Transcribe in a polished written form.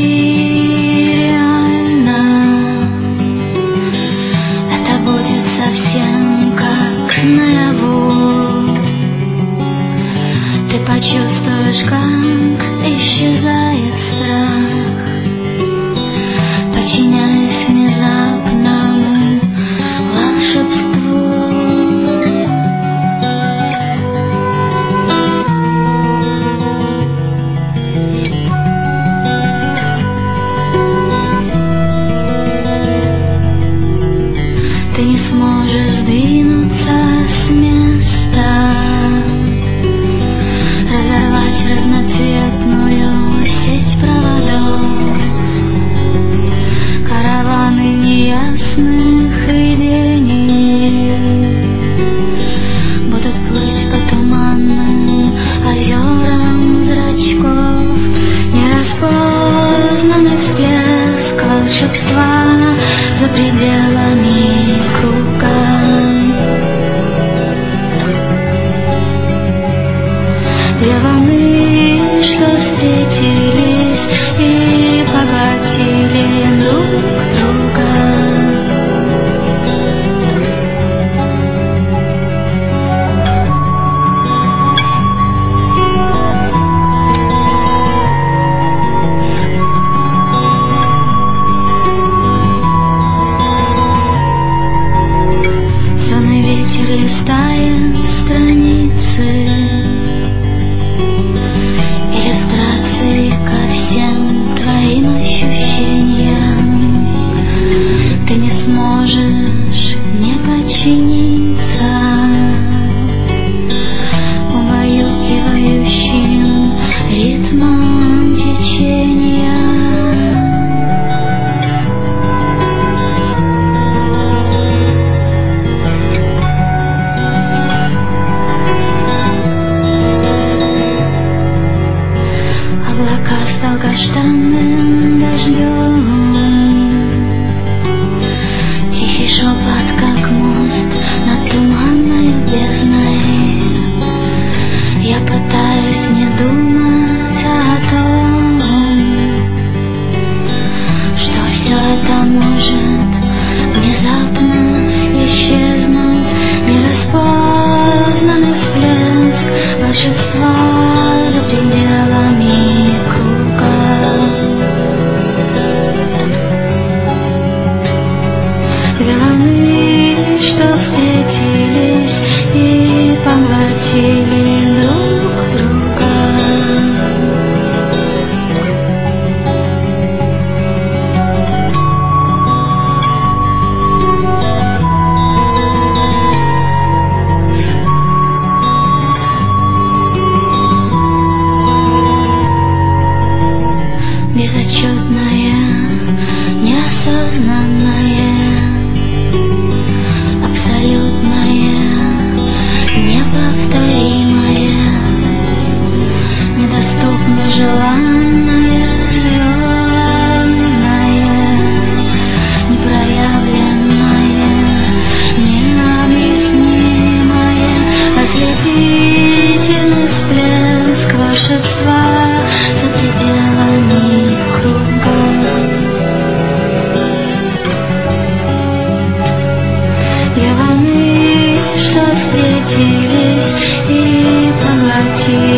почти реально. Это будет совсем как наяву. Ты почувствуешь, как исчезает страх, подчиняясь внезапному волшебству. Ты не сможешь сдвинуться с места, разорвать разноцветную сеть проводов. Караваны неясных видений будут плыть по туманным озерам зрачков. Нераспознанный всплеск волшебства за пределами круга. Две волны, что встретились и поглотили друг друга. Сонный ветер листает страницы, иллюстрации ко всем твоим ощущениям. Ты не сможешь не подчиниться убаюкивающим ритмом течения. Облака с долгожданным дождем, тихий шепот, как мост над туманной бездной. Я пытаюсь не думать о том, что все это может внезапно исчезнуть. Нераспознанный всплеск волшебства за пределами круга. Две волны, что встретились и поглотили друг друга. Безотчетное, неосознанное, абсолютное, неповторимое, недоступно желанное, звездное, непроявленное, необъяснимое, ослепительный всплеск волшебства за пределами круга. Две волны, что встретились и поглотили